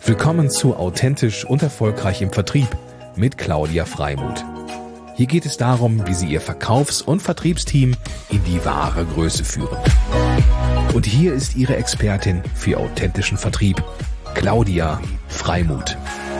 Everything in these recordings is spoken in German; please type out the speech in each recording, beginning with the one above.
Willkommen zu Authentisch und Erfolgreich im Vertrieb mit Claudia Freimuth. Hier geht es darum, wie Sie Ihr Verkaufs- und Vertriebsteam in die wahre Größe führen. Und hier ist Ihre Expertin für authentischen Vertrieb, Claudia Freimuth.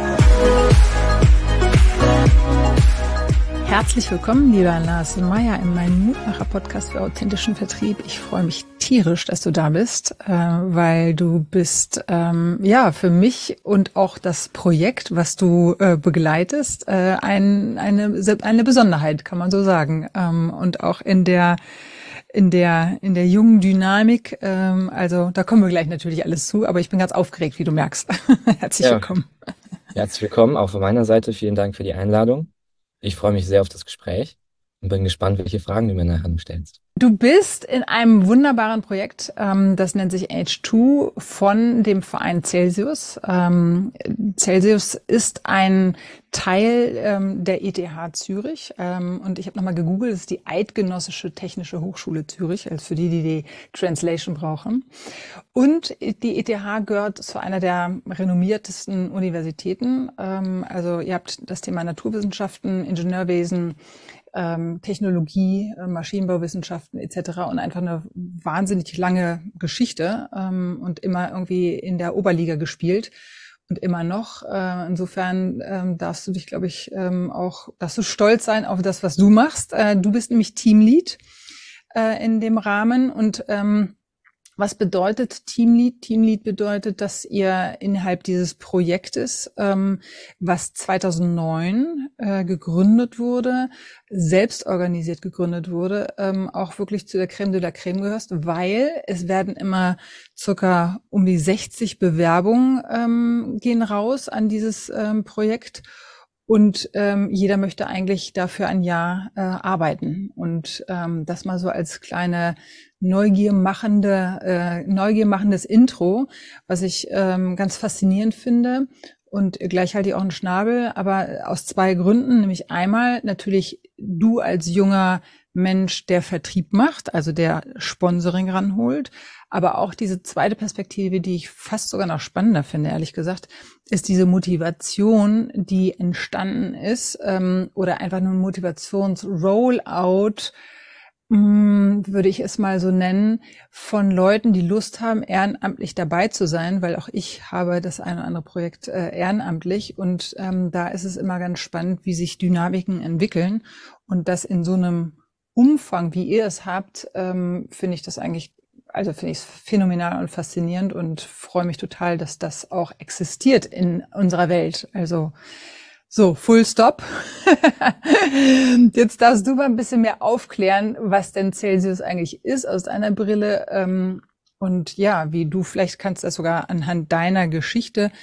Herzlich willkommen, lieber Lars Meyer, in meinem Mutmacher-Podcast für authentischen Vertrieb. Ich freue mich tierisch, dass du da bist, weil du bist für mich und auch das Projekt, was du begleitest, eine Besonderheit, kann man so sagen. Und auch in der jungen Dynamik, also da kommen wir gleich natürlich alles zu, aber ich bin ganz aufgeregt, wie du merkst. Herzlich willkommen. Herzlich willkommen, auch von meiner Seite. Vielen Dank für die Einladung. Ich freue mich sehr auf das Gespräch und bin gespannt, welche Fragen du mir nachher stellst. Du bist in einem wunderbaren Projekt, das nennt sich H2 von dem Verein Celsius. Celsius ist ein Teil der ETH Zürich und ich habe nochmal gegoogelt, das ist die Eidgenössische Technische Hochschule Zürich, also für die Translation brauchen. Und die ETH gehört zu einer der renommiertesten Universitäten. Also ihr habt das Thema Naturwissenschaften, Ingenieurwesen, Technologie, Maschinenbauwissenschaften etc. und einfach eine wahnsinnig lange Geschichte und immer irgendwie in der Oberliga gespielt und immer noch. Insofern darfst du dich, glaube ich, darfst du stolz sein auf das, was du machst. Du bist nämlich Teamlead in dem Rahmen und was bedeutet Teamlead? Teamlead bedeutet, dass ihr innerhalb dieses Projektes, was 2009 gegründet wurde, selbst organisiert gegründet wurde, auch wirklich zu der Crème de la Crème gehörst, weil es werden immer circa um die 60 Bewerbungen gehen raus an dieses Projekt. Und jeder möchte eigentlich dafür ein Jahr arbeiten. Und das mal so als kleine neugiermachendes Intro, was ich ganz faszinierend finde. Und gleich halte ich auch einen Schnabel, aber aus zwei Gründen. Nämlich einmal natürlich du als junger Mensch, der Vertrieb macht, also der Sponsoring ranholt. Aber auch diese zweite Perspektive, die ich fast sogar noch spannender finde, ehrlich gesagt, ist diese Motivation, die entstanden ist, oder einfach nur ein Motivations-Rollout, würde ich es mal so nennen, von Leuten, die Lust haben, ehrenamtlich dabei zu sein, weil auch ich habe das eine oder andere Projekt ehrenamtlich und da ist es immer ganz spannend, wie sich Dynamiken entwickeln und das in so einem Umfang, wie ihr es habt, finde ich es phänomenal und faszinierend und freue mich total, dass das auch existiert in unserer Welt. Also so, full stop. Jetzt darfst du mal ein bisschen mehr aufklären, was denn Celsius eigentlich ist aus deiner Brille. Und ja, wie du, vielleicht kannst du das sogar anhand deiner Geschichte,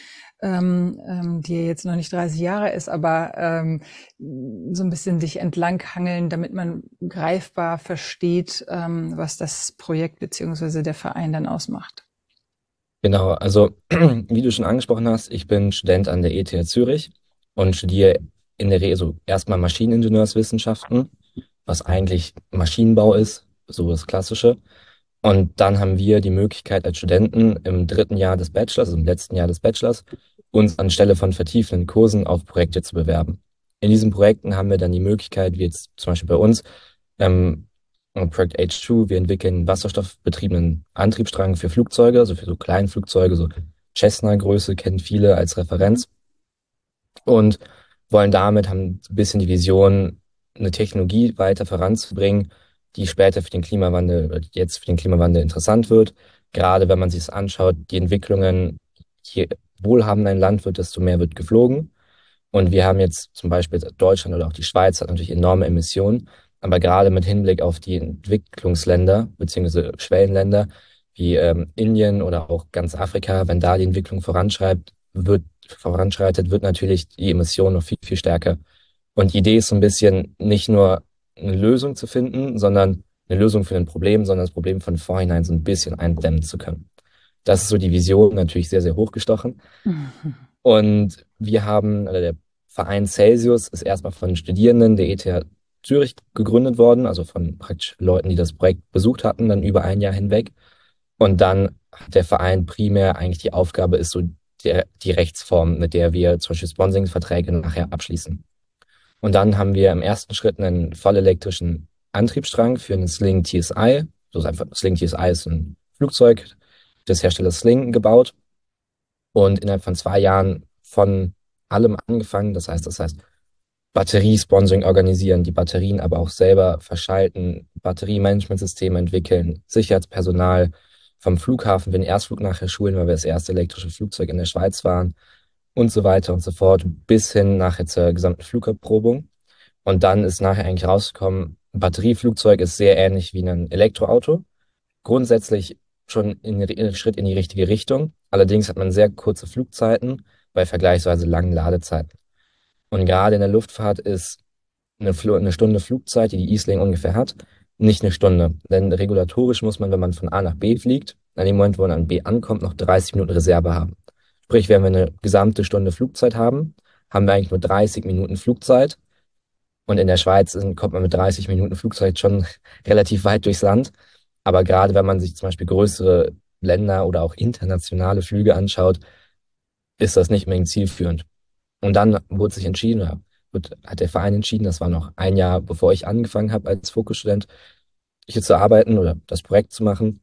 die jetzt noch nicht 30 Jahre ist, aber so ein bisschen dich entlanghangeln, damit man greifbar versteht, was das Projekt beziehungsweise der Verein dann ausmacht. Genau, also wie du schon angesprochen hast, ich bin Student an der ETH Zürich und studiere in der Regel so erstmal Maschineningenieurswissenschaften, was eigentlich Maschinenbau ist, so das Klassische. Und dann haben wir die Möglichkeit als Studenten im dritten Jahr des Bachelors, also im letzten Jahr des Bachelors, uns anstelle von vertiefenden Kursen auf Projekte zu bewerben. In diesen Projekten haben wir dann die Möglichkeit, wie jetzt zum Beispiel bei uns, Projekt H2, wir entwickeln wasserstoffbetriebenen Antriebsstrang für Flugzeuge, also für so Kleinflugzeuge, so Cessna-Größe kennen viele als Referenz und wollen damit, haben ein bisschen die Vision, eine Technologie weiter voranzubringen, die später für den Klimawandel, oder jetzt für den Klimawandel interessant wird. Gerade wenn man sich es anschaut, die Entwicklungen, je wohlhabender ein Land wird, desto mehr wird geflogen. Und wir haben jetzt zum Beispiel Deutschland oder auch die Schweiz hat natürlich enorme Emissionen. Aber gerade mit Hinblick auf die Entwicklungsländer beziehungsweise Schwellenländer wie Indien oder auch ganz Afrika, wenn da die Entwicklung voranschreitet, wird natürlich die Emission noch viel, viel stärker. Und die Idee ist so ein bisschen nicht nur eine Lösung zu finden, sondern eine Lösung für ein Problem, sondern das Problem von vornherein so ein bisschen eindämmen zu können. Das ist so die Vision, natürlich sehr, sehr hochgestochen. Und oder der Verein Celsius ist erstmal von Studierenden der ETH Zürich gegründet worden, also von praktisch Leuten, die das Projekt besucht hatten, dann über ein Jahr hinweg. Und dann hat der Verein primär eigentlich die Aufgabe ist so, die Rechtsform, mit der wir zum Beispiel Sponsoring-Verträge nachher abschließen. Und dann haben wir im ersten Schritt einen vollelektrischen Antriebsstrang für einen Sling TSI. So ist einfach, Sling TSI ist ein Flugzeug des Herstellers Sling gebaut und innerhalb von 2 Jahren von allem angefangen. Das heißt Batteriesponsoring organisieren, die Batterien aber auch selber verschalten, Batteriemanagementsysteme entwickeln, Sicherheitspersonal vom Flughafen für den Erstflug nachher schulen, weil wir das erste elektrische Flugzeug in der Schweiz waren und so weiter und so fort, bis hin nachher zur gesamten Flugabprobung. Und dann ist nachher eigentlich rausgekommen, ein Batterieflugzeug ist sehr ähnlich wie ein Elektroauto. Grundsätzlich schon ein Schritt in die richtige Richtung. Allerdings hat man sehr kurze Flugzeiten bei vergleichsweise langen Ladezeiten. Und gerade in der Luftfahrt ist eine Stunde Flugzeit, die Eastlink ungefähr hat, nicht eine Stunde. Denn regulatorisch muss man, wenn man von A nach B fliegt, an dem Moment, wo man an B ankommt, noch 30 Minuten Reserve haben. Sprich, wenn wir eine gesamte Stunde Flugzeit haben, haben wir eigentlich nur 30 Minuten Flugzeit. Und in der Schweiz kommt man mit 30 Minuten Flugzeit schon relativ weit durchs Land. Aber gerade wenn man sich zum Beispiel größere Länder oder auch internationale Flüge anschaut, ist das nicht unbedingt zielführend. Und dann wurde sich entschieden, oder hat der Verein entschieden, das war noch ein Jahr, bevor ich angefangen habe als Fokusstudent, hier zu arbeiten oder das Projekt zu machen,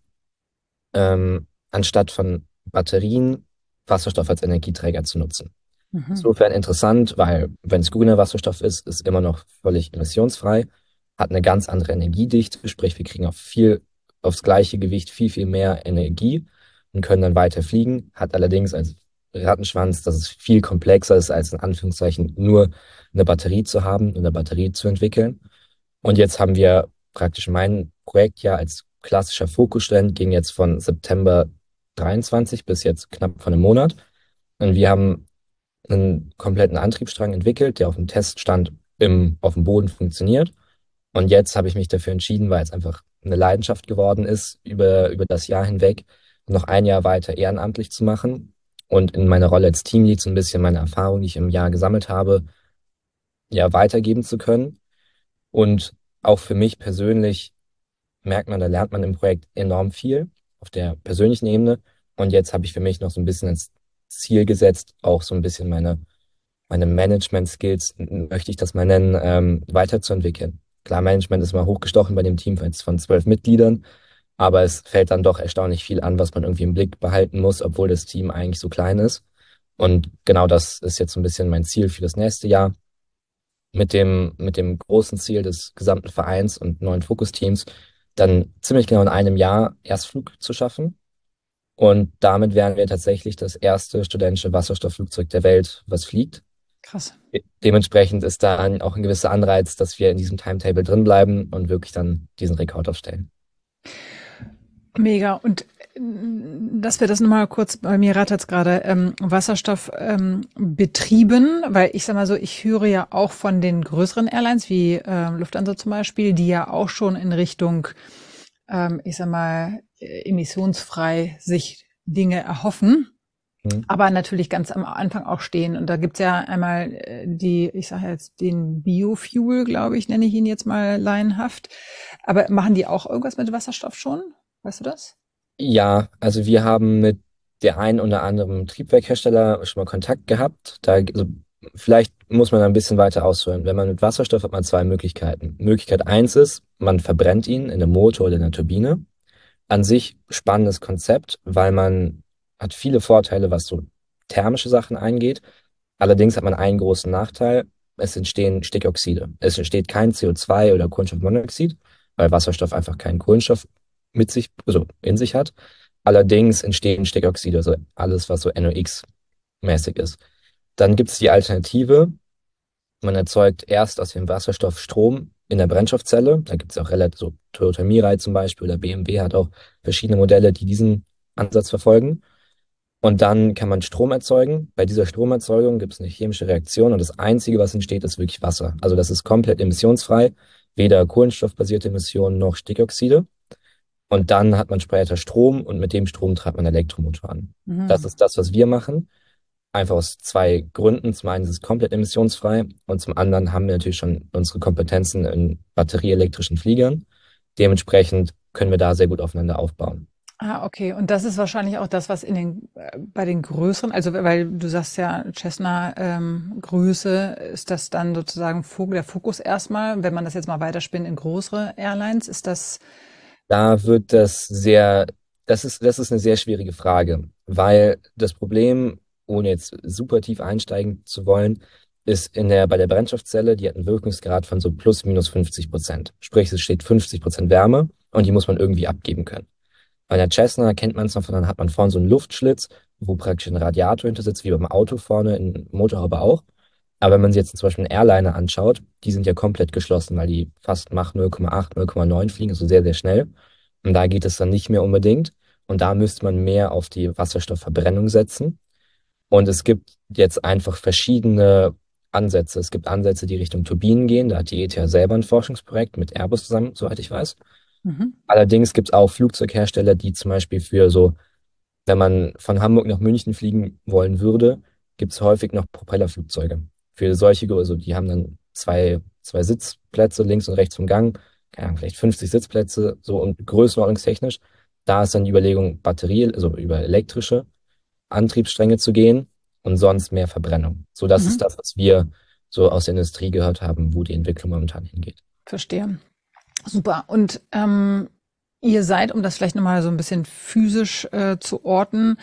anstatt von Batterien Wasserstoff als Energieträger zu nutzen. Mhm. Insofern interessant, weil wenn es grüner Wasserstoff ist immer noch völlig emissionsfrei, hat eine ganz andere Energiedichte, sprich wir kriegen aufs gleiche Gewicht viel mehr Energie und können dann weiter fliegen, hat allerdings als Rattenschwanz, dass es viel komplexer ist, als in Anführungszeichen nur eine Batterie zu haben und eine Batterie zu entwickeln. Und jetzt haben wir praktisch mein Projekt ja als klassischer Fokusstudent ging jetzt von September 23 bis jetzt knapp von einem Monat. Und wir haben einen kompletten Antriebsstrang entwickelt, der auf dem Teststand auf dem Boden funktioniert. Und jetzt habe ich mich dafür entschieden, weil es einfach eine Leidenschaft geworden ist, über das Jahr hinweg noch ein Jahr weiter ehrenamtlich zu machen und in meiner Rolle als Teamlead so ein bisschen meine Erfahrung, die ich im Jahr gesammelt habe, ja, weitergeben zu können. Und auch für mich persönlich merkt man, da lernt man im Projekt enorm viel auf der persönlichen Ebene. Und jetzt habe ich für mich noch so ein bisschen als Ziel gesetzt, auch so ein bisschen meine Management-Skills, möchte ich das mal nennen, weiterzuentwickeln. Klar, Management ist mal hochgestochen bei dem Team von 12 Mitgliedern, aber es fällt dann doch erstaunlich viel an, was man irgendwie im Blick behalten muss, obwohl das Team eigentlich so klein ist. Und genau das ist jetzt so ein bisschen mein Ziel für das nächste Jahr. Mit dem großen Ziel des gesamten Vereins und neuen Fokusteams, dann ziemlich genau in einem Jahr Erstflug zu schaffen. Und damit wären wir tatsächlich das erste studentische Wasserstoffflugzeug der Welt, was fliegt. Krass. Dementsprechend ist da auch ein gewisser Anreiz, dass wir in diesem Timetable drin bleiben und wirklich dann diesen Rekord aufstellen. Mega. Und dass wir das nochmal kurz, bei mir rattert es gerade, Wasserstoff betrieben, weil ich sag mal so, ich höre ja auch von den größeren Airlines wie Lufthansa zum Beispiel, die ja auch schon in Richtung, ich sag mal, emissionsfrei sich Dinge erhoffen, aber natürlich ganz am Anfang auch stehen. Und da gibt's ja einmal ich sage jetzt den Biofuel, glaube ich, nenne ich ihn jetzt mal laienhaft. Aber machen die auch irgendwas mit Wasserstoff schon? Weißt du das? Ja, also wir haben mit der einen oder anderen Triebwerkhersteller schon mal Kontakt gehabt. Also vielleicht muss man ein bisschen weiter ausholen. Wenn man mit Wasserstoff hat man zwei Möglichkeiten. Möglichkeit eins ist, man verbrennt ihn in einem Motor oder in einer Turbine. An sich spannendes Konzept, weil man hat viele Vorteile, was so thermische Sachen eingeht. Allerdings hat man einen großen Nachteil. Es entstehen Stickoxide. Es entsteht kein CO2 oder Kohlenstoffmonoxid, weil Wasserstoff einfach keinen Kohlenstoff also in sich hat. Allerdings entstehen Stickoxide, also alles, was so NOx-mäßig ist. Dann gibt es die Alternative. Man erzeugt erst aus dem Wasserstoff Strom in der Brennstoffzelle. Da gibt es auch relativ, so Toyota Mirai zum Beispiel oder BMW hat auch verschiedene Modelle, die diesen Ansatz verfolgen. Und dann kann man Strom erzeugen. Bei dieser Stromerzeugung gibt es eine chemische Reaktion und das Einzige, was entsteht, ist wirklich Wasser. Also das ist komplett emissionsfrei. Weder kohlenstoffbasierte Emissionen noch Stickoxide. Und dann hat man später Strom und mit dem Strom treibt man einen Elektromotor an. Mhm. Das ist das, was wir machen. Einfach aus zwei Gründen. Zum einen ist es komplett emissionsfrei und zum anderen haben wir natürlich schon unsere Kompetenzen in batterieelektrischen Fliegern. Dementsprechend können wir da sehr gut aufeinander aufbauen. Ah, okay. Und das ist wahrscheinlich auch das, was bei den größeren, also weil du sagst ja Cessna Größe, ist das dann sozusagen der Fokus erstmal, wenn man das jetzt mal weiterspinnt in größere Airlines, ist das, Da wird das ist eine sehr schwierige Frage, weil das Problem, ohne jetzt super tief einsteigen zu wollen, ist bei der Brennstoffzelle, die hat einen Wirkungsgrad von so plus minus 50%. Sprich, es steht 50% Wärme und die muss man irgendwie abgeben können. Bei der Cessna kennt man es noch, dann hat man vorne so einen Luftschlitz, wo praktisch ein Radiator hinter sitzt, wie beim Auto vorne, in Motorhaube auch. Aber wenn man sich jetzt zum Beispiel einen Airliner anschaut, die sind ja komplett geschlossen, weil die fast Mach 0,8, 0,9 fliegen, also sehr, sehr schnell. Und da geht es dann nicht mehr unbedingt. Und da müsste man mehr auf die Wasserstoffverbrennung setzen. Und es gibt jetzt einfach verschiedene Ansätze. Es gibt Ansätze, die Richtung Turbinen gehen. Da hat die ETH selber ein Forschungsprojekt mit Airbus zusammen, soweit ich weiß. mhm, Allerdings gibt es auch Flugzeughersteller, die zum Beispiel für so, wenn man von Hamburg nach München fliegen wollen würde, gibt es häufig noch Propellerflugzeuge. Für solche, also die haben dann zwei Sitzplätze links und rechts vom Gang, keine Ahnung, vielleicht 50 Sitzplätze, so und größenordnungstechnisch. Da ist dann die Überlegung, Batterie, also über elektrische Antriebsstränge zu gehen und sonst mehr Verbrennung. So, das mhm, ist das, was wir so aus der Industrie gehört haben, wo die Entwicklung momentan hingeht. verstehe. Super. Und ihr seid, um das vielleicht nochmal so ein bisschen physisch zu orten,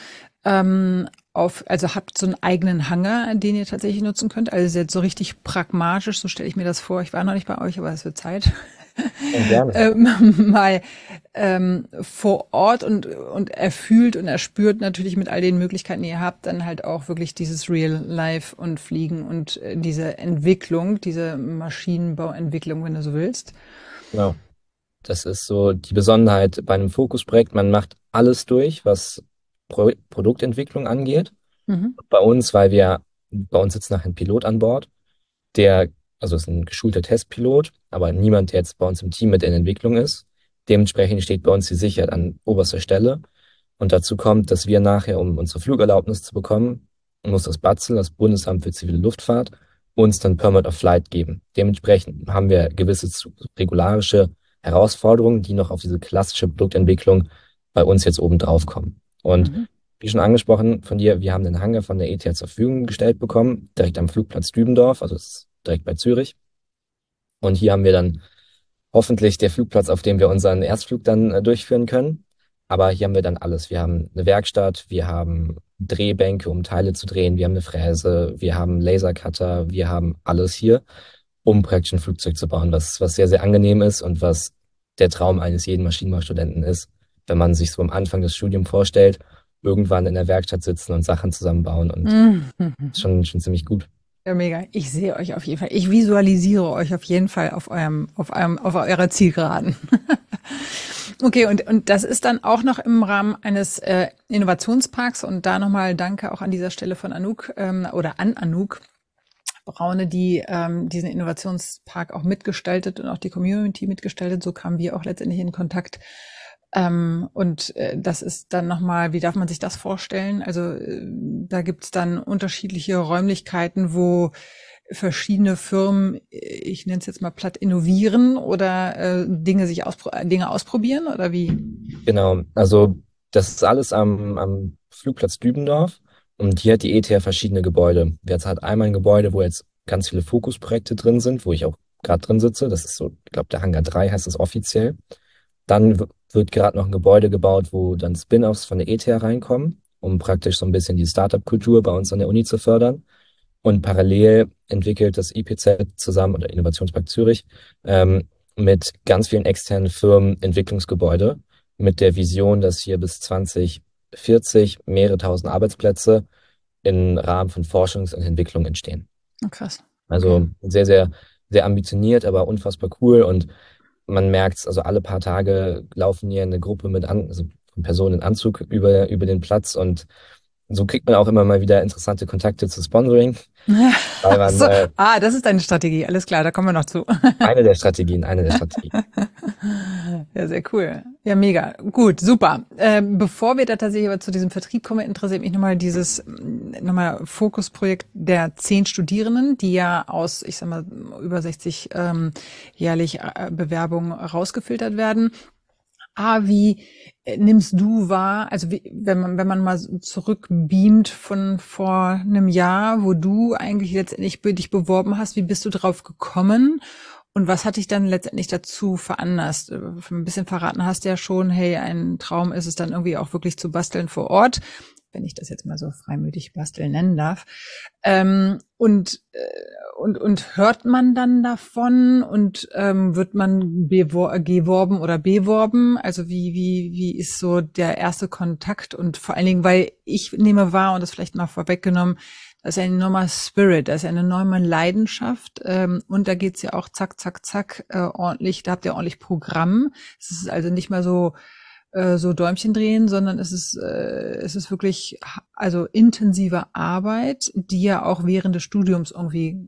also habt so einen eigenen Hangar, den ihr tatsächlich nutzen könnt. Also jetzt so richtig pragmatisch, so stelle ich mir das vor. Ich war noch nicht bei euch, aber es wird Zeit. Ja, gerne. Mal vor Ort und erfühlt und erspürt natürlich mit all den Möglichkeiten, die ihr habt, dann halt auch wirklich dieses Real Life und Fliegen und diese Entwicklung, diese Maschinenbauentwicklung, wenn du so willst. Genau. Das ist so die Besonderheit bei einem Fokusprojekt. Man macht alles durch, was Produktentwicklung angeht. Mhm. Bei uns sitzt nachher ein Pilot an Bord, also ist ein geschulter Testpilot, aber niemand, der jetzt bei uns im Team mit in Entwicklung ist. Dementsprechend steht bei uns die Sicherheit an oberster Stelle. Und dazu kommt, dass wir nachher, um unsere Flugerlaubnis zu bekommen, muss das BAZEL, das Bundesamt für zivile Luftfahrt, uns dann Permit of Flight geben. Dementsprechend haben wir gewisse regularische Herausforderungen, die noch auf diese klassische Produktentwicklung bei uns jetzt oben drauf kommen. Und Mhm. wie schon angesprochen von dir, wir haben den Hangar von der ETH zur Verfügung gestellt bekommen, direkt am Flugplatz Dübendorf, also es ist direkt bei Zürich. Und hier haben wir dann hoffentlich der Flugplatz, auf dem wir unseren Erstflug dann durchführen können. Aber hier haben wir dann alles. Wir haben eine Werkstatt, wir haben Drehbänke, um Teile zu drehen, wir haben eine Fräse, wir haben Lasercutter, wir haben alles hier, um praktisch ein Flugzeug zu bauen, was sehr, sehr angenehm ist und was der Traum eines jeden Maschinenbaustudenten ist, wenn man sich so am Anfang des Studiums vorstellt, irgendwann in der Werkstatt sitzen und Sachen zusammenbauen und Mhm. schon ziemlich gut. Ja, mega. Ich sehe euch auf jeden Fall. Ich visualisiere euch auf jeden Fall auf eurer Zielgeraden. Okay, und das ist dann auch noch im Rahmen eines Innovationsparks und da nochmal Danke auch an dieser Stelle von Anouk oder an Anouk Braune, die diesen Innovationspark auch mitgestaltet und auch die Community mitgestaltet. So kamen wir auch letztendlich in Kontakt. Das ist dann nochmal, wie darf man sich das vorstellen? Also da gibt's dann unterschiedliche Räumlichkeiten, wo verschiedene Firmen, ich nenne es jetzt mal platt, innovieren oder Dinge ausprobieren oder wie? Genau, also das ist alles am Flugplatz Dübendorf und hier hat die ETH verschiedene Gebäude. Jetzt hat einmal ein Gebäude, wo jetzt ganz viele Fokusprojekte drin sind, wo ich auch gerade drin sitze. Das ist so, ich glaube, der Hangar 3 heißt es offiziell. Dann wird gerade noch ein Gebäude gebaut, wo dann Spin-offs von der ETH reinkommen, um praktisch so ein bisschen die Startup-Kultur bei uns an der Uni zu fördern. Und parallel entwickelt das IPZ zusammen oder Innovationspark Zürich mit ganz vielen externen Firmen Entwicklungsgebäude mit der Vision, dass hier bis 2040 mehrere tausend Arbeitsplätze im Rahmen von Forschungs- und Entwicklung entstehen. Oh, krass. Okay. Also sehr, sehr, sehr ambitioniert, aber unfassbar cool. Und man merkt es, also alle paar Tage laufen hier eine Gruppe also von Personen in Anzug über den Platz und so kriegt man auch immer mal wieder interessante Kontakte zu Sponsoring, weil Ach man so, das ist deine Strategie. Alles klar, da kommen wir noch zu. eine der Strategien. Ja, sehr cool. Ja, mega. Gut, super. Bevor wir da tatsächlich aber zu diesem Vertrieb kommen, interessiert mich nochmal Fokusprojekt der 10 Studierenden, die ja aus, ich sag mal, über 60 jährlich Bewerbungen rausgefiltert werden. Wie nimmst du wahr, also wenn man mal so zurückbeamt von vor einem Jahr, wo du eigentlich letztendlich dich beworben hast, wie bist du drauf gekommen? Und was hat dich dann letztendlich dazu veranlasst? Ein bisschen verraten hast du ja schon, hey, ein Traum ist es dann irgendwie auch wirklich zu basteln vor Ort, wenn ich das jetzt mal so freimütig basteln nennen darf. Und hört man dann davon und wird man geworben oder beworben? Also wie ist so der erste Kontakt? Und vor allen Dingen, weil ich nehme wahr, und das vielleicht mal vorweggenommen, das ist ein enormer Spirit, das ist eine enorme Leidenschaft. Und da geht's ja auch zack, zack, zack, ordentlich, da habt ihr ordentlich Programm. Es ist also nicht mal so Däumchen drehen, sondern es ist wirklich also intensive Arbeit, die ja auch während des Studiums irgendwie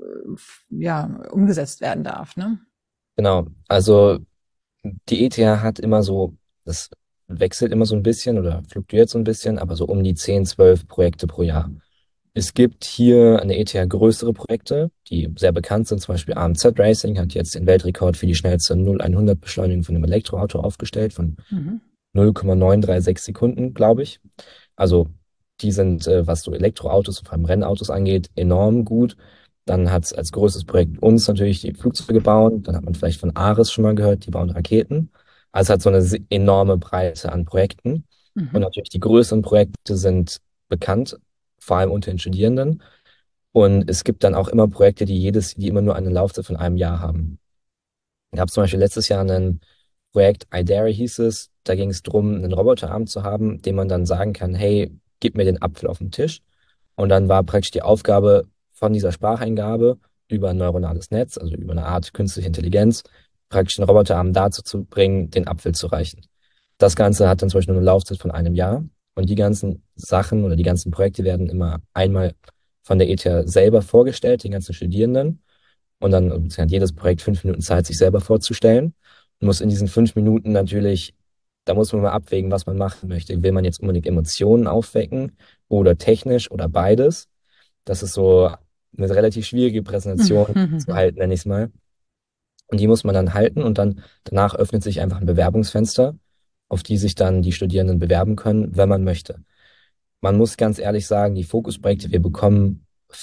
ja umgesetzt werden darf, ne? Genau. Also die ETH hat immer so, das wechselt immer so ein bisschen oder fluktuiert so ein bisschen, aber so um die 10, 12 Projekte pro Jahr. Es gibt hier an der ETH größere Projekte, die sehr bekannt sind. Zum Beispiel AMZ Racing hat jetzt den Weltrekord für die schnellste 0-100 Beschleunigung von einem Elektroauto aufgestellt, von Mhm. 0,936 Sekunden, glaube ich. Also die sind, was so Elektroautos, vor allem Rennautos angeht, enorm gut. Dann hat es als größtes Projekt uns natürlich die Flugzeuge gebaut. Dann hat man vielleicht von Ares schon mal gehört, die bauen Raketen. Also es hat so eine enorme Breite an Projekten. Und Mhm. natürlich die größeren Projekte sind bekannt, vor allem unter den Studierenden. Und es gibt dann auch immer Projekte, die immer nur eine Laufzeit von einem Jahr haben. Ich habe zum Beispiel letztes Jahr ein Projekt, IDARE hieß es, da ging es darum, einen Roboterarm zu haben, dem man dann sagen kann, hey, gib mir den Apfel auf den Tisch. Und dann war praktisch die Aufgabe von dieser Spracheingabe über ein neuronales Netz, also über eine Art künstliche Intelligenz, praktisch einen Roboterarm dazu zu bringen, den Apfel zu reichen. Das Ganze hat dann zum Beispiel nur eine Laufzeit von einem Jahr. Und die ganzen Sachen oder die ganzen Projekte werden immer einmal von der ETH selber vorgestellt, den ganzen Studierenden. Und dann hat jedes Projekt 5 Minuten Zeit, sich selber vorzustellen. Und muss in diesen 5 Minuten natürlich, da muss man mal abwägen, was man machen möchte. Will man jetzt unbedingt Emotionen aufwecken oder technisch oder beides? Das ist so eine relativ schwierige Präsentation zu Mhm. halten, nenne ich es mal. Und die muss man dann halten und dann danach öffnet sich einfach ein Bewerbungsfenster, auf die sich dann die Studierenden bewerben können, wenn man möchte. Man muss ganz ehrlich sagen, die Fokusprojekte, wir bekommen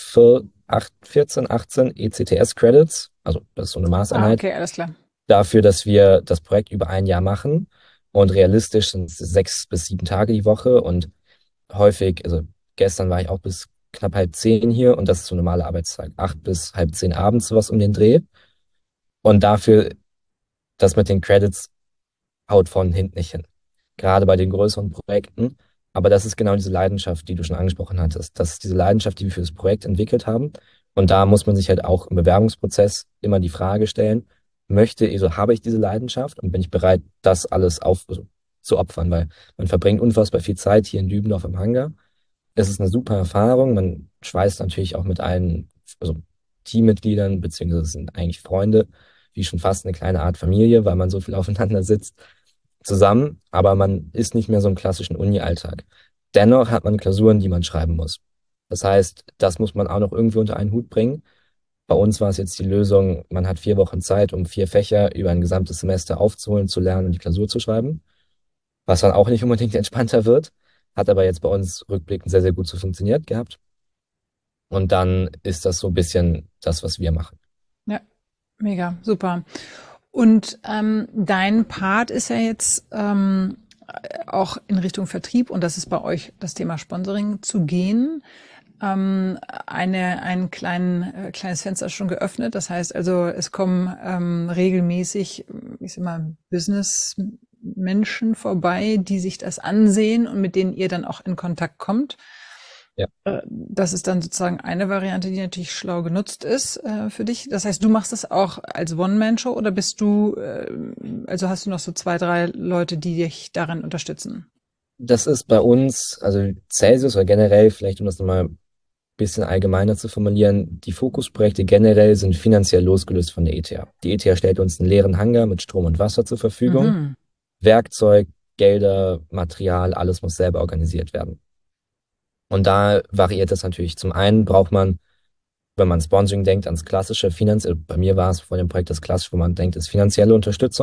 14, 18 ECTS-Credits, also das ist so eine Ah, Maßeinheit, okay, alles klar. dafür, dass wir das Projekt über ein Jahr machen. Und realistisch sind es 6 bis 7 Tage die Woche. Und häufig, also gestern war ich auch bis knapp halb 10 hier und das ist so normale Arbeitstag. 8 bis halb 10 abends, sowas um den Dreh. Und dafür, das mit den Credits haut von hinten nicht hin. Gerade bei den größeren Projekten. Aber das ist genau diese Leidenschaft, die du schon angesprochen hattest. Das ist diese Leidenschaft, die wir für das Projekt entwickelt haben. Und da muss man sich halt auch im Bewerbungsprozess immer die Frage stellen, also habe ich diese Leidenschaft und bin ich bereit, das alles also, zu opfern, weil man verbringt unfassbar viel Zeit hier in Dübendorf im Hangar. Es ist eine super Erfahrung. Man schweißt natürlich auch mit allen, also Teammitgliedern, beziehungsweise es sind eigentlich Freunde, wie schon fast eine kleine Art Familie, weil man so viel aufeinander sitzt zusammen, aber man ist nicht mehr so im klassischen Uni-Alltag. Dennoch hat man Klausuren, die man schreiben muss. Das heißt, das muss man auch noch irgendwie unter einen Hut bringen. Bei uns war es jetzt die Lösung, man hat 4 Wochen Zeit, um 4 Fächer über ein gesamtes Semester aufzuholen, zu lernen und die Klausur zu schreiben, was dann auch nicht unbedingt entspannter wird, hat aber jetzt bei uns rückblickend sehr, sehr gut so funktioniert gehabt. Und dann ist das so ein bisschen das, was wir machen. Ja, mega, super. Und dein Part ist ja jetzt auch in Richtung Vertrieb und das ist bei euch das Thema Sponsoring zu gehen. Kleines Fenster schon geöffnet. Das heißt also, es kommen regelmäßig, ich sag mal, Businessmenschen vorbei, die sich das ansehen und mit denen ihr dann auch in Kontakt kommt. Ja. Das ist dann sozusagen eine Variante, die natürlich schlau genutzt ist für dich. Das heißt, du machst das auch als One-Man-Show oder also hast du noch so 2, 3 Leute, die dich darin unterstützen? Das ist bei uns, also Celsius oder generell, vielleicht um das nochmal ein bisschen allgemeiner zu formulieren, die Fokusprojekte generell sind finanziell losgelöst von der ETH. Die ETH stellt uns einen leeren Hangar mit Strom und Wasser zur Verfügung. Mhm. Werkzeug, Gelder, Material, alles muss selber organisiert werden. Und da variiert es natürlich. Zum einen braucht man, wenn man Sponsoring denkt, ans klassische bei mir war es vor dem Projekt das klassische, wo man denkt, ist finanzielle Unterstützung.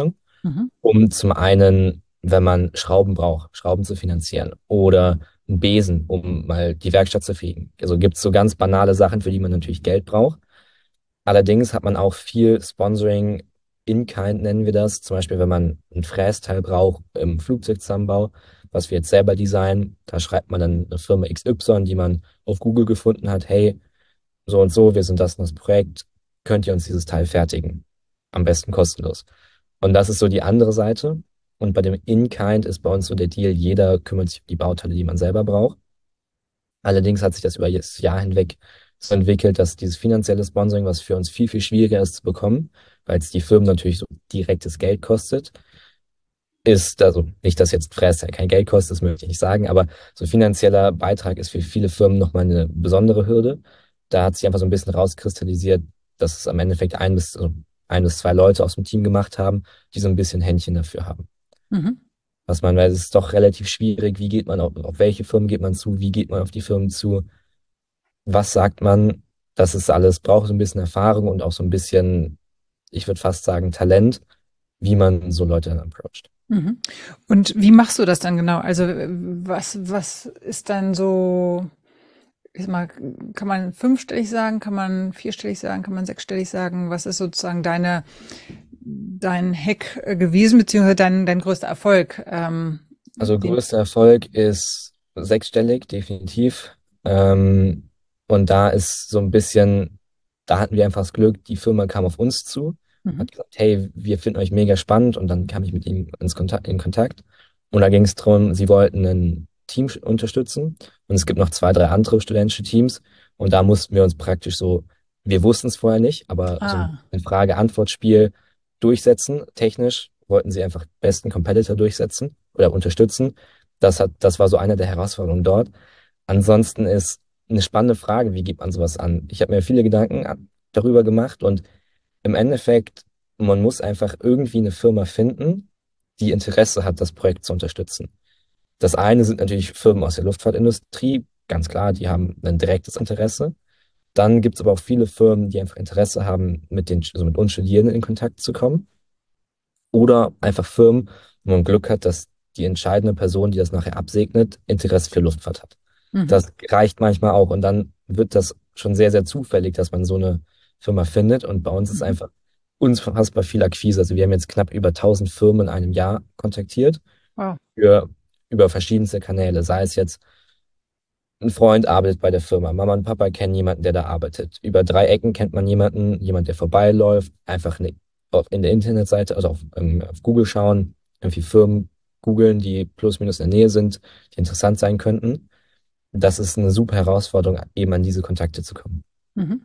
Mhm. um zum einen, wenn man Schrauben braucht, Schrauben zu finanzieren oder einen Besen, um mal die Werkstatt zu fegen. Also gibt es so ganz banale Sachen, für die man natürlich Geld braucht. Allerdings hat man auch viel Sponsoring in Kind, nennen wir das. Zum Beispiel, wenn man ein Frästeil braucht im Flugzeugzusammenbau, was wir jetzt selber designen, da schreibt man dann eine Firma XY, die man auf Google gefunden hat, hey, so und so, wir sind das und das Projekt, könnt ihr uns dieses Teil fertigen? Am besten kostenlos. Und das ist so die andere Seite. Und bei dem In-Kind ist bei uns so der Deal, jeder kümmert sich um die Bauteile, die man selber braucht. Allerdings hat sich das über das Jahr hinweg so entwickelt, dass dieses finanzielle Sponsoring, was für uns viel, viel schwieriger ist zu bekommen, weil es die Firmen natürlich so direktes Geld kostet, ist, also nicht, dass jetzt Fräser kein Geld kostet, das möchte ich nicht sagen, aber so finanzieller Beitrag ist für viele Firmen nochmal eine besondere Hürde. Da hat sich einfach so ein bisschen rauskristallisiert, dass es am Endeffekt ein bis zwei Leute aus dem Team gemacht haben, die so ein bisschen Händchen dafür haben. Mhm. Was man, weil es ist doch relativ schwierig, wie geht man auf welche Firmen geht man zu, wie geht man auf die Firmen zu, was sagt man, das ist alles, braucht so ein bisschen Erfahrung und auch so ein bisschen, ich würde fast sagen, Talent, wie man so Leute dann approacht. Mhm. Und wie machst du das dann genau? Also was ist dann so, ich sag mal, kann man fünfstellig sagen, kann man vierstellig sagen, kann man sechsstellig sagen? Was ist sozusagen dein Hack gewesen, beziehungsweise dein größter Erfolg? Also Den, größter Erfolg ist sechsstellig, definitiv. Ähm, und da ist so ein bisschen, da hatten wir einfach das Glück, die Firma kam auf uns zu, mhm. hat gesagt, hey, wir finden euch mega spannend und dann kam ich mit ihnen in Kontakt. Und da ging es darum, sie wollten ein Team unterstützen und es gibt noch zwei, drei andere studentische Teams und da mussten wir uns praktisch so, wir wussten es vorher nicht, aber so Ah, ein Frage-Antwort-Spiel durchsetzen. Technisch wollten sie einfach besten Competitor durchsetzen oder unterstützen. Das war so eine der Herausforderungen dort. Ansonsten ist eine spannende Frage, wie geht man sowas an? Ich habe mir viele Gedanken darüber gemacht und im Endeffekt, man muss einfach irgendwie eine Firma finden, die Interesse hat, das Projekt zu unterstützen. Das eine sind natürlich Firmen aus der Luftfahrtindustrie, ganz klar, die haben ein direktes Interesse. Dann gibt es aber auch viele Firmen, die einfach Interesse haben, also mit uns Studierenden in Kontakt zu kommen. Oder einfach Firmen, wo man Glück hat, dass die entscheidende Person, die das nachher absegnet, Interesse für Luftfahrt hat. mhm. Das reicht manchmal auch. Und dann wird das schon sehr, sehr zufällig, dass man so eine Firma findet. Und bei uns ist Mhm. einfach unfassbar viel Akquise. Also wir haben jetzt knapp über 1000 Firmen in einem Jahr kontaktiert Wow. für, über verschiedenste Kanäle. Sei es jetzt ein Freund arbeitet bei der Firma, Mama und Papa kennen jemanden, der da arbeitet. Über drei Ecken kennt man jemanden, jemand, der vorbeiläuft. Einfach in der Internetseite, also auf Google schauen, irgendwie Firmen googeln, die plus minus in der Nähe sind, die interessant sein könnten. Das ist eine super Herausforderung, eben an diese Kontakte zu kommen. Mhm.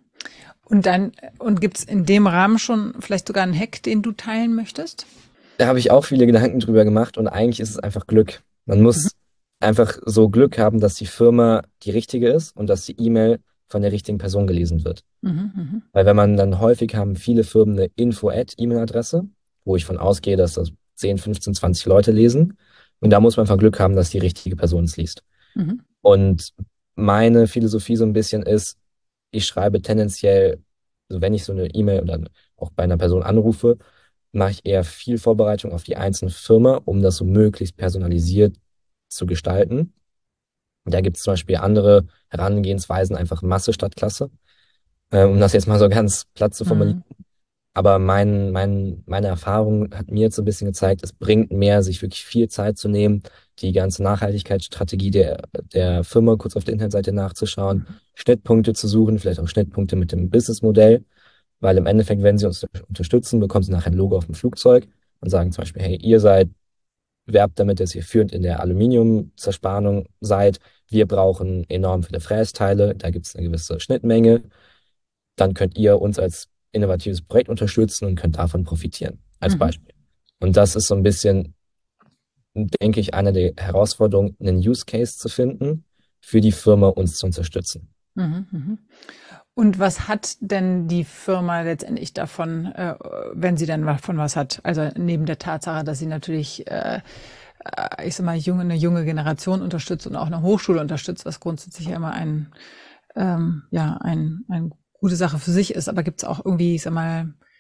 Und gibt's in dem Rahmen schon vielleicht sogar einen Hack, den du teilen möchtest? Da habe ich auch viele Gedanken drüber gemacht und eigentlich ist es einfach Glück. Man Mhm. muss einfach so Glück haben, dass die Firma die richtige ist und dass die E-Mail von der richtigen Person gelesen wird. Mhm. Mhm. Weil wenn man dann häufig haben viele Firmen eine Info@E-Mail-Adresse, wo ich von ausgehe, dass das 10, 15, 20 Leute lesen. Und da muss man einfach Glück haben, dass die richtige Person es liest. Mhm. Und meine Philosophie so ein bisschen ist, ich schreibe tendenziell, also wenn ich so eine E-Mail oder auch bei einer Person anrufe, mache ich eher viel Vorbereitung auf die einzelne Firma, um das so möglichst personalisiert zu gestalten. Da gibt es zum Beispiel andere Herangehensweisen, einfach Masse statt Klasse, um das jetzt mal so ganz platt zu formulieren. Mhm. Aber meine Erfahrung hat mir jetzt so ein bisschen gezeigt, es bringt mehr, sich wirklich viel Zeit zu nehmen, die ganze Nachhaltigkeitsstrategie der Firma kurz auf der Internetseite nachzuschauen, Schnittpunkte zu suchen, vielleicht auch Schnittpunkte mit dem Businessmodell, weil im Endeffekt, wenn sie uns unterstützen, bekommen sie nachher ein Logo auf dem Flugzeug und sagen zum Beispiel, hey, werbt damit, dass ihr führend in der Aluminiumzerspannung seid. Wir brauchen enorm viele Frästeile, da gibt es eine gewisse Schnittmenge. Dann könnt ihr uns als innovatives Projekt unterstützen und könnt davon profitieren, als Mhm. Beispiel. Und das ist so ein bisschen, denke ich, eine der Herausforderungen, einen Use Case zu finden, für die Firma uns zu unterstützen. Mhm. Mhm. Und was hat denn die Firma letztendlich davon, wenn sie denn davon was hat? Also neben der Tatsache, dass sie natürlich, ich sag mal, eine junge Generation unterstützt und auch eine Hochschule unterstützt, was grundsätzlich ja immer eine gute Sache für sich ist. Aber gibt es auch irgendwie, ich sag mal,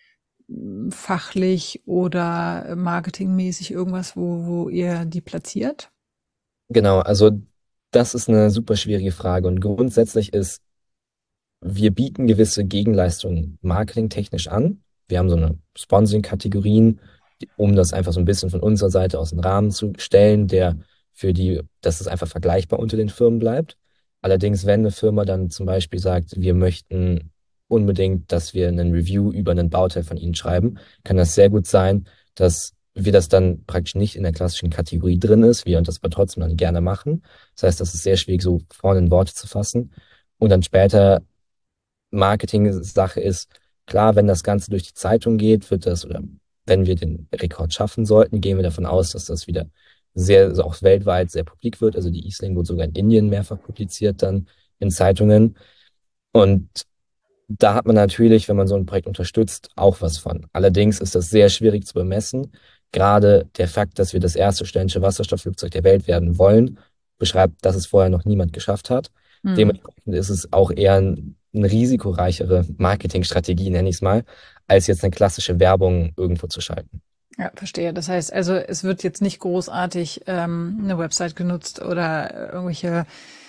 fachlich oder marketingmäßig irgendwas, wo ihr die platziert? Genau, also das ist eine super schwierige Frage und grundsätzlich ist, wir bieten gewisse Gegenleistungen marketingtechnisch an. Wir haben so eine Sponsoring-Kategorien, um das einfach so ein bisschen von unserer Seite aus den Rahmen zu stellen, dass es einfach vergleichbar unter den Firmen bleibt. Allerdings, wenn eine Firma dann zum Beispiel sagt, wir möchten unbedingt, dass wir einen Review über einen Bauteil von Ihnen schreiben, kann das sehr gut sein, dass wir das dann praktisch nicht in der klassischen Kategorie drin ist, wir das aber trotzdem dann gerne machen. Das heißt, das ist sehr schwierig, so vorne in Worte zu fassen. Und dann später Marketing-Sache ist, klar, wenn das Ganze durch die Zeitung geht, oder wenn wir den Rekord schaffen sollten, gehen wir davon aus, dass das wieder also auch weltweit sehr publik wird. Also die Isling wurde sogar in Indien mehrfach publiziert dann in Zeitungen. Und da hat man natürlich, wenn man so ein Projekt unterstützt, auch was von. Allerdings ist das sehr schwierig zu bemessen. Gerade der Fakt, dass wir das erste ständische Wasserstoffflugzeug der Welt werden wollen, beschreibt, dass es vorher noch niemand geschafft hat. Hm. Dementsprechend ist es auch eher eine risikoreichere Marketingstrategie, nenne ich es mal, als jetzt eine klassische Werbung irgendwo zu schalten. Ja, verstehe. Das heißt, also es wird jetzt nicht großartig eine Website genutzt oder irgendwelche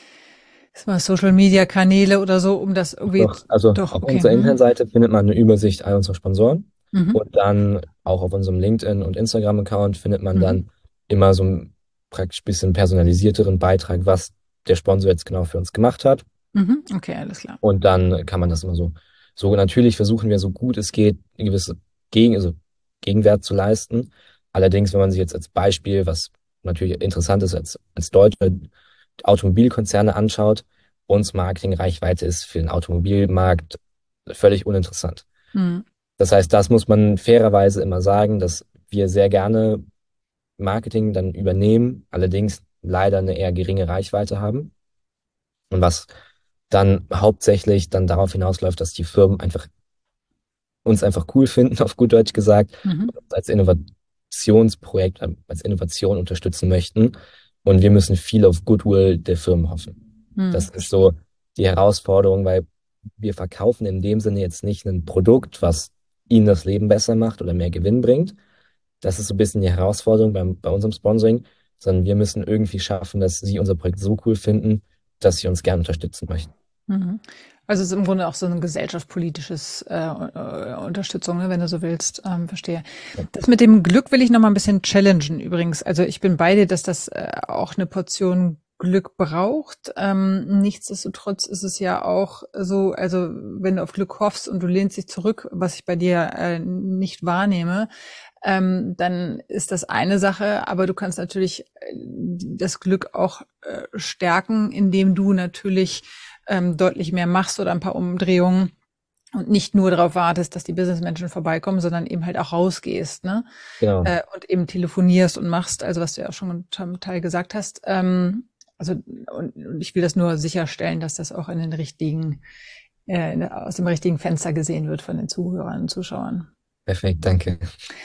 Social Media Kanäle oder so, um das irgendwie Doch, also doch, auf okay. unserer Internetseite findet man eine Übersicht all unserer Sponsoren Mhm. und dann auch auf unserem LinkedIn- und Instagram-Account findet man Mhm. dann immer so einen praktisch bisschen personalisierteren Beitrag, was der Sponsor jetzt genau für uns gemacht hat. Mhm. Okay, alles klar. Und dann kann man das immer so natürlich versuchen wir so gut es geht, eine gewisse also Gegenwert zu leisten. Allerdings, wenn man sich jetzt als Beispiel, was natürlich interessant ist, als deutsche Automobilkonzerne anschaut, uns Marketingreichweite ist für den Automobilmarkt völlig uninteressant. Mhm. Das heißt, das muss man fairerweise immer sagen, dass wir sehr gerne Marketing dann übernehmen, allerdings leider eine eher geringe Reichweite haben. Und was dann hauptsächlich dann darauf hinausläuft, dass die Firmen uns einfach cool finden, auf gut Deutsch gesagt, Mhm. und uns als Innovationsprojekt, als Innovation unterstützen möchten. Und wir müssen viel auf Goodwill der Firmen hoffen. Mhm. Das ist so die Herausforderung, weil wir verkaufen in dem Sinne jetzt nicht ein Produkt, was ihnen das Leben besser macht oder mehr Gewinn bringt. Das ist so ein bisschen die Herausforderung bei unserem Sponsoring, sondern wir müssen irgendwie schaffen, dass sie unser Projekt so cool finden, dass sie uns gerne unterstützen möchten. Mhm. Also es ist im Grunde auch so ein gesellschaftspolitisches Unterstützung, ne, wenn du so willst. Verstehe. Das mit dem Glück will ich noch mal ein bisschen challengen übrigens. Also ich bin bei dir, dass das auch eine Portion Glück braucht. Nichtsdestotrotz ist es ja auch so, also wenn du auf Glück hoffst und du lehnst dich zurück, was ich bei dir nicht wahrnehme, dann ist das eine Sache, aber du kannst natürlich das Glück auch stärken, indem du natürlich deutlich mehr machst oder ein paar Umdrehungen und nicht nur darauf wartest, dass die Businessmenschen vorbeikommen, sondern eben halt auch rausgehst, ne? Genau. Und eben telefonierst und machst, also was du ja auch schon zum Teil gesagt hast. Also und ich will das nur sicherstellen, dass das auch in den richtigen, aus dem richtigen Fenster gesehen wird von den Zuhörern und Zuschauern. Perfekt, danke.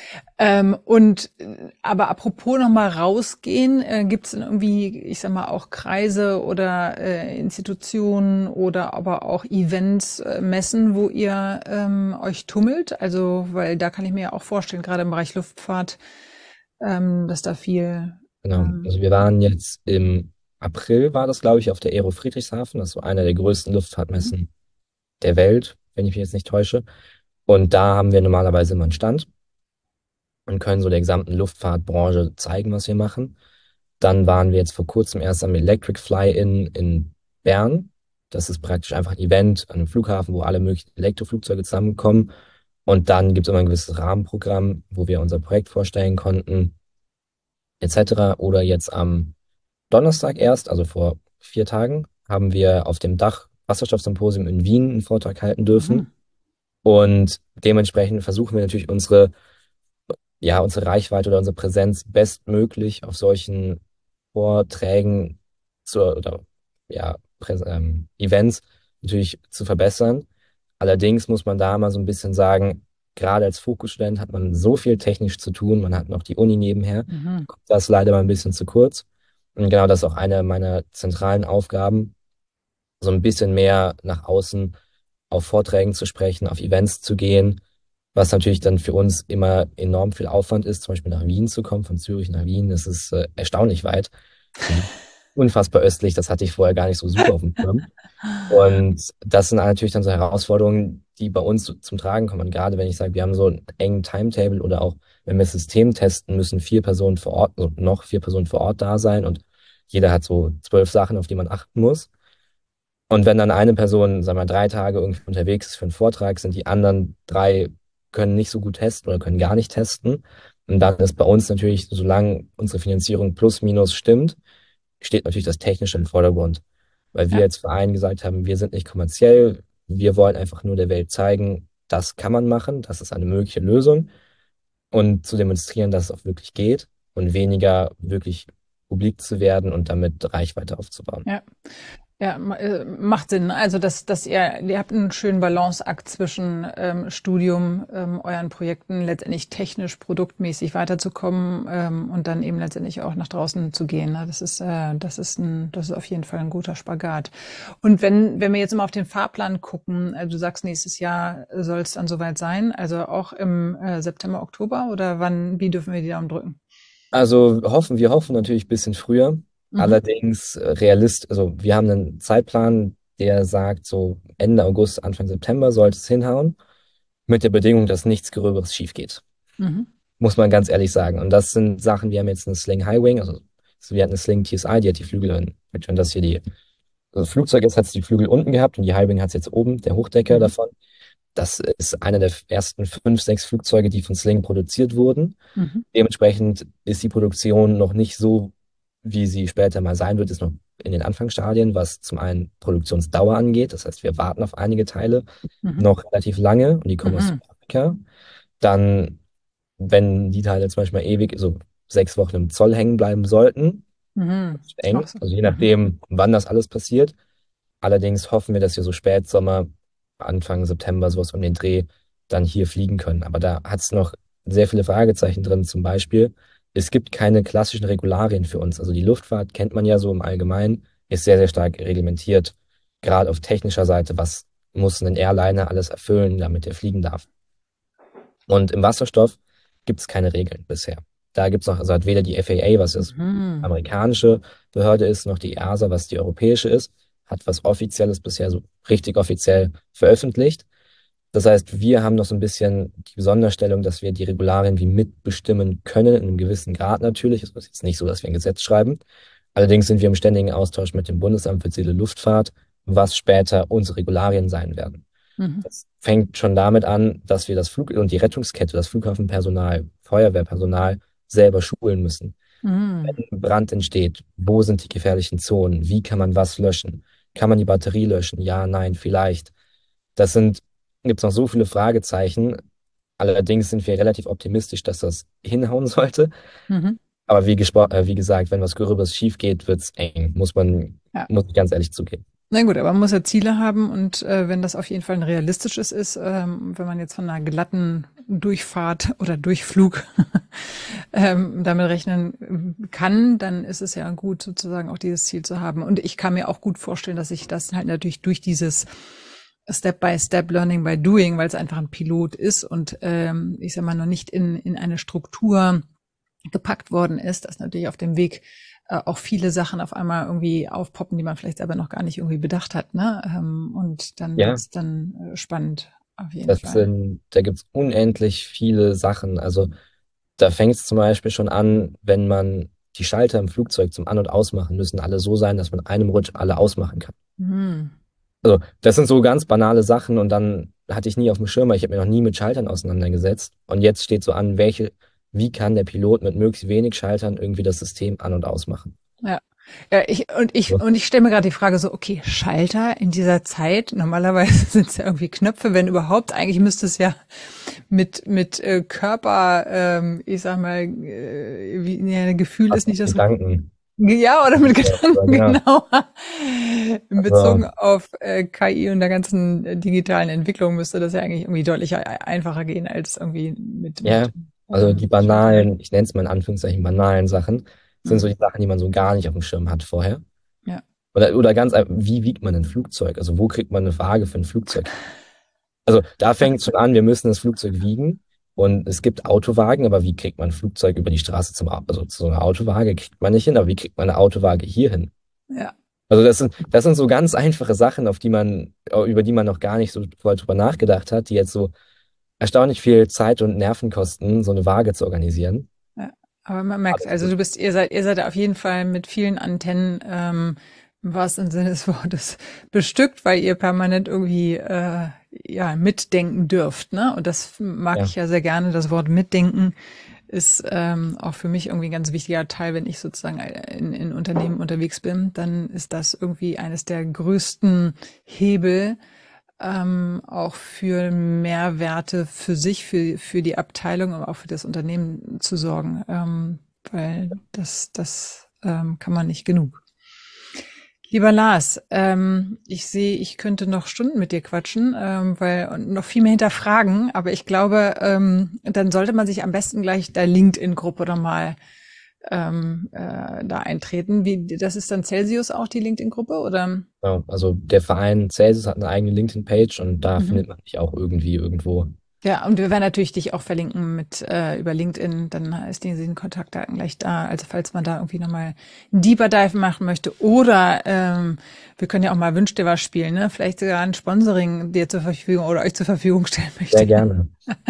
Aber apropos nochmal rausgehen, gibt es denn irgendwie, ich sag mal, auch Kreise oder Institutionen oder aber auch Events, Messen, wo ihr euch tummelt? Also, weil da kann ich mir ja auch vorstellen, gerade im Bereich Luftfahrt, dass da viel. Genau. Also wir waren jetzt im April, war das, glaube ich, auf der Aero Friedrichshafen. Das war einer der größten Luftfahrtmessen der Welt, wenn ich mich jetzt nicht täusche. Und da haben wir normalerweise immer einen Stand und können so der gesamten Luftfahrtbranche zeigen, was wir machen. Dann waren wir jetzt vor kurzem erst am Electric Fly-In in Bern. Das ist praktisch einfach ein Event an einem Flughafen, wo alle möglichen Elektroflugzeuge zusammenkommen. Und dann gibt es immer ein gewisses Rahmenprogramm, wo wir unser Projekt vorstellen konnten, etc. Oder jetzt am Donnerstag erst, also vor 4 Tagen, haben wir auf dem Dach Wasserstoffsymposium in Wien einen Vortrag halten Mhm. dürfen. Und dementsprechend versuchen wir natürlich unsere Reichweite oder unsere Präsenz bestmöglich auf solchen Vorträgen oder ja, Events natürlich zu verbessern. Allerdings muss man da mal so ein bisschen sagen, gerade als Fokusstudent hat man so viel technisch zu tun, man hat noch die Uni nebenher, Mhm. kommt das leider mal ein bisschen zu kurz. Und genau das ist auch eine meiner zentralen Aufgaben, so ein bisschen mehr nach außen auf Vorträgen zu sprechen, auf Events zu gehen, was natürlich dann für uns immer enorm viel Aufwand ist, zum Beispiel nach Wien zu kommen, von Zürich nach Wien. Das ist erstaunlich weit und unfassbar östlich. Das hatte ich vorher gar nicht so super auf dem Schirm. Und das sind natürlich dann so Herausforderungen, die bei uns so zum Tragen kommen. Und gerade wenn ich sage, wir haben so einen engen Timetable oder auch, wenn wir das System testen, müssen 4 Personen vor Ort, also noch 4 Personen vor Ort da sein und jeder hat so 12 Sachen, auf die man achten muss. Und wenn dann eine Person, sagen wir mal, 3 Tage irgendwie unterwegs ist für einen Vortrag, sind die anderen 3 können nicht so gut testen oder können gar nicht testen. Und dann ist bei uns natürlich, solange unsere Finanzierung plus minus stimmt, steht natürlich das Technische im Vordergrund. Weil wir Ja. als Verein gesagt haben, wir sind nicht kommerziell, wir wollen einfach nur der Welt zeigen, das kann man machen, das ist eine mögliche Lösung und zu demonstrieren, dass es auch wirklich geht und weniger wirklich publik zu werden und damit Reichweite aufzubauen. Ja. Ja, macht Sinn. Also, dass ihr habt einen schönen Balanceakt zwischen Studium, euren Projekten, letztendlich technisch, produktmäßig weiterzukommen und dann eben letztendlich auch nach draußen zu gehen. Ne? Das ist auf jeden Fall ein guter Spagat. Und wenn wir jetzt mal auf den Fahrplan gucken, also du sagst, nächstes Jahr soll es dann soweit sein, also auch im September, Oktober oder wie dürfen wir die Daumen drücken? Also wir hoffen natürlich ein bisschen früher. Mhm. Allerdings also wir haben einen Zeitplan, der sagt, so Ende August, Anfang September sollte es hinhauen, mit der Bedingung, dass nichts Gröberes schief geht. Mhm. Muss man ganz ehrlich sagen. Und das sind Sachen, wir haben jetzt eine Sling High Wing, also wir hatten eine Sling TSI, die hat die Flügel, wenn das hier das Flugzeug ist, hat es die Flügel unten gehabt und die High Wing hat es jetzt oben, der Hochdecker Mhm. davon. Das ist einer der ersten 5, 6 Flugzeuge, die von Sling produziert wurden. Mhm. Dementsprechend ist die Produktion noch nicht so, wie sie später mal sein wird, ist noch in den Anfangsstadien, was zum einen Produktionsdauer angeht. Das heißt, wir warten auf einige Teile Mhm. noch relativ lange und die kommen aus Mhm. Südafrika. Dann, wenn die Teile zum Beispiel mal ewig, so 6 Wochen im Zoll hängen bleiben sollten, Mhm. ist Ach eng, so. also je Mhm. nachdem, wann das alles passiert. Allerdings hoffen wir, dass wir so Spätsommer, Anfang September, sowas um den Dreh, dann hier fliegen können. Aber da hat es noch sehr viele Fragezeichen drin. Zum Beispiel, es gibt keine klassischen Regularien für uns. Also die Luftfahrt kennt man ja so im Allgemeinen, ist sehr, sehr stark reglementiert. Gerade auf technischer Seite, was muss ein Airliner alles erfüllen, damit er fliegen darf. Und im Wasserstoff gibt es keine Regeln bisher. Da gibt es noch, also hat weder die FAA, was das Mhm. amerikanische Behörde ist, noch die EASA, was die europäische ist, hat was Offizielles bisher so richtig offiziell veröffentlicht. Das heißt, wir haben noch so ein bisschen die Sonderstellung, dass wir die Regularien wie mitbestimmen können, in einem gewissen Grad natürlich. Es ist jetzt nicht so, dass wir ein Gesetz schreiben. Allerdings sind wir im ständigen Austausch mit dem Bundesamt für zivile Luftfahrt, was später unsere Regularien sein werden. Mhm. Das fängt schon damit an, dass wir das Flug- und die Rettungskette, das Flughafenpersonal, Feuerwehrpersonal selber schulen müssen. Mhm. Wenn ein Brand entsteht, wo sind die gefährlichen Zonen? Wie kann man was löschen? Kann man die Batterie löschen? Ja, nein, vielleicht. Das gibt es noch so viele Fragezeichen. Allerdings sind wir relativ optimistisch, dass das hinhauen sollte. Mhm. Aber wie gesagt, wenn was Gröberes schief geht, wird's eng. Ja. Muss ich ganz ehrlich zugeben. Na gut, aber man muss ja Ziele haben und wenn das auf jeden Fall ein realistisches ist, wenn man jetzt von einer glatten Durchfahrt oder Durchflug damit rechnen kann, dann ist es ja gut, sozusagen auch dieses Ziel zu haben. Und ich kann mir auch gut vorstellen, dass sich das halt natürlich durch dieses Step-by-Step Learning by Doing, weil es einfach ein Pilot ist und ich sag mal noch nicht in eine Struktur gepackt worden ist, dass natürlich auf dem Weg auch viele Sachen auf einmal irgendwie aufpoppen, die man vielleicht selber noch gar nicht irgendwie bedacht hat, ne? Und dann Ja, wird's dann spannend, auf jeden Fall. da gibt's unendlich viele Sachen. Also da fängt es zum Beispiel schon an, wenn man die Schalter im Flugzeug zum An- und Ausmachen müssen alle so sein, dass man in einem Rutsch alle ausmachen kann. Hm. Also, das sind so ganz banale Sachen und dann hatte ich nie auf dem Schirm, weil ich habe mich noch nie mit Schaltern auseinandergesetzt. Und jetzt steht so an, wie kann der Pilot mit möglichst wenig Schaltern irgendwie das System an- und ausmachen? Ja. Ja, So. ich stelle mir gerade die Frage so, okay, Schalter in dieser Zeit, normalerweise sind es ja irgendwie Knöpfe, wenn überhaupt, eigentlich müsste es ja mit Körper, ich sag mal, ja, Gefühl ist nicht das, Gedanken. ja, oder mit Ja, Gedanken, genau. genau. Bezogen Also, auf KI und der ganzen digitalen Entwicklung müsste das ja eigentlich irgendwie deutlich einfacher gehen als irgendwie ja, also die Schaltern. banalen, ich nenne es mal in Anführungszeichen banalen Sachen, sind so Hm. die Sachen, die man so gar nicht auf dem Schirm hat vorher. Ja. Oder wie wiegt man ein Flugzeug? Also wo kriegt man eine Waage für ein Flugzeug? Also da fängt es schon an, wir müssen das Flugzeug wiegen und es gibt Autowagen, aber wie kriegt man ein Flugzeug über die Straße also zu so einer Autowaage kriegt man nicht hin, aber wie kriegt man eine Autowaage hier hin? Ja. Also das sind so ganz einfache Sachen, über die man noch gar nicht so voll drüber nachgedacht hat, die jetzt so erstaunlich viel Zeit und Nerven kosten, so eine Waage zu organisieren. Ja, aber man merkt, Aber also ihr seid auf jeden Fall mit vielen Antennen, im wahrsten Sinne des Wortes bestückt, weil ihr permanent irgendwie, ja, mitdenken dürft, ne? Und das mag ja, ich ja sehr gerne. Das Wort mitdenken ist, auch für mich irgendwie ein ganz wichtiger Teil, wenn ich sozusagen in Unternehmen unterwegs bin, dann ist das irgendwie eines der größten Hebel, auch für Mehrwerte für sich, für die Abteilung und auch für das Unternehmen zu sorgen, weil das kann man nicht genug. Lieber Lars, ich sehe, ich könnte noch Stunden mit dir quatschen, weil und noch viel mehr hinterfragen, aber ich glaube, dann sollte man sich am besten gleich der LinkedIn-Gruppe nochmal da eintreten. Das ist dann Celsius auch die LinkedIn-Gruppe, oder? genau. Also der Verein Celsius hat eine eigene LinkedIn-Page und da Mhm. findet man mich auch irgendwie irgendwo. Ja, und wir werden natürlich dich auch verlinken mit über LinkedIn, dann ist die Kontaktdaten gleich da. Also falls man da irgendwie nochmal einen Deeper Dive machen möchte. Oder wir können ja auch mal Wünsch dir was spielen, ne? Vielleicht sogar ein Sponsoring dir zur Verfügung oder euch zur Verfügung stellen Sehr möchte. gerne.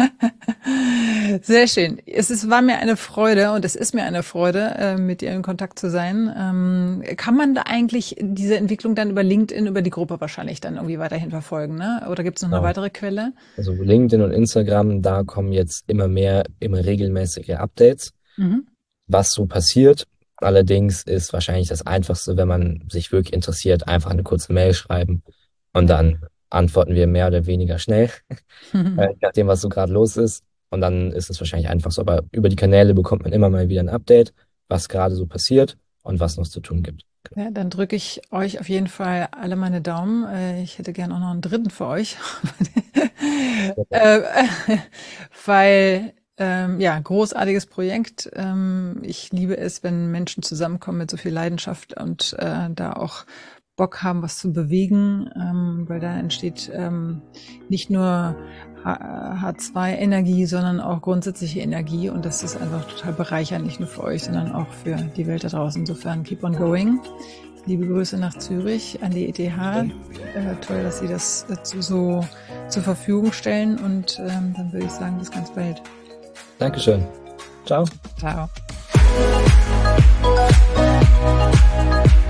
Sehr schön. War mir eine Freude und es ist mir eine Freude, mit dir in Kontakt zu sein. Kann man da eigentlich diese Entwicklung dann über LinkedIn, über die Gruppe wahrscheinlich dann irgendwie weiterhin verfolgen, ne? Oder gibt es noch eine Genau. weitere Quelle? Also LinkedIn und Instagram, da kommen jetzt immer regelmäßige Updates, Mhm. was so passiert. Allerdings ist wahrscheinlich das Einfachste, wenn man sich wirklich interessiert, einfach eine kurze Mail schreiben und Ja. dann antworten wir mehr oder weniger schnell, je nachdem, was so gerade los ist. Und dann ist es wahrscheinlich einfach so. Aber über die Kanäle bekommt man immer mal wieder ein Update, was gerade so passiert und was noch zu tun gibt. Ja, dann drücke ich euch auf jeden Fall alle meine Daumen. Ich hätte gern auch noch einen dritten für euch. äh, weil, ja, großartiges Projekt. Ich liebe es, wenn Menschen zusammenkommen mit so viel Leidenschaft und da auch Bock haben, was zu bewegen, weil da entsteht nicht nur H2-Energie, sondern auch grundsätzliche Energie und das ist einfach total bereichernd, nicht nur für euch, sondern auch für die Welt da draußen. Insofern keep on going. Liebe Grüße nach Zürich an die ETH. Toll, dass Sie das dazu so zur Verfügung stellen und dann würde ich sagen, bis ganz bald. Dankeschön. Ciao. Ciao.